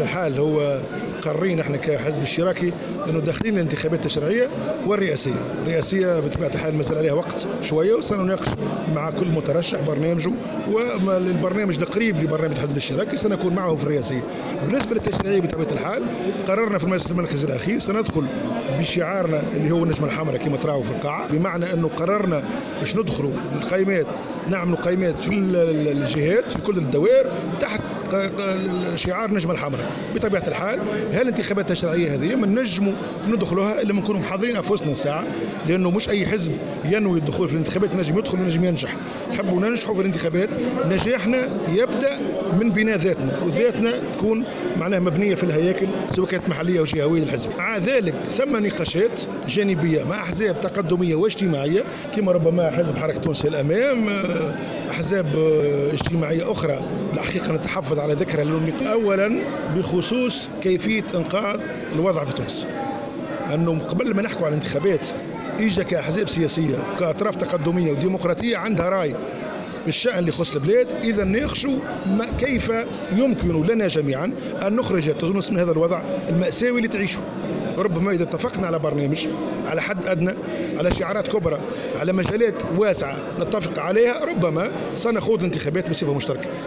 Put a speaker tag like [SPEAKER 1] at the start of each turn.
[SPEAKER 1] بطبيعة الحال هو قررين احنا كحزب اشتراكي انه داخلين الانتخابات التشريعيه والرئاسيه. الرئاسيه بطبيعه الحال مازال عليها وقت شويه، وسنناقش مع كل مترشح برنامجه، والبرنامج القريب لبرنامج الحزب الاشتراكي سنكون معه في الرئاسيه. بالنسبه للتشريعيه بطبيعه الحال قررنا في المجلس المركزي الاخير سندخل بشعارنا اللي هو النجمه الحمراء كما تراوا في القاعه، بمعنى انه قررنا باش ندخلوا القائمات، نعملوا قائمات في الجهات في كل الدوائر تحت شعار النجمه الحمراء. بطبيعه الحال هالانتخابات التشريعيه هذه ما نجموا ندخلوها الا ما نكونوا محضرين انفسنا ساعه، لانه مش اي حزب ينوي الدخول في الانتخابات نجم يدخل ونجم ينجح. نحبوا ننجحوا في الانتخابات، نجاحنا يبدا من بناء ذاتنا، وذاتنا تكون معناها مبنيه في الهياكل سواء كانت محليه او جهويه للحزب. مع ذلك ثم نقاشات جانبيه مع احزاب تقدميه واجتماعيه كما ربما حزب حركه تونس الامام، احزاب اجتماعيه اخرى الحقيقه نتحفظ على ذكرها. اولا بخصوص كيفيه انقاذ الوضع في تونس، انه قبل ما نحكوا على الانتخابات اجا كاحزاب سياسيه كاطراف تقدميه وديمقراطيه عندها راي في الشأن اللي يخص البلاد، إذا ناقشوا كيف يمكن لنا جميعا أن نخرج تونس من هذا الوضع المأساوي اللي تعيشه. ربما إذا اتفقنا على برنامج، على حد أدنى، على شعارات كبرى، على مجالات واسعة نتفق عليها، ربما سنخوض انتخابات بصفة مشتركة.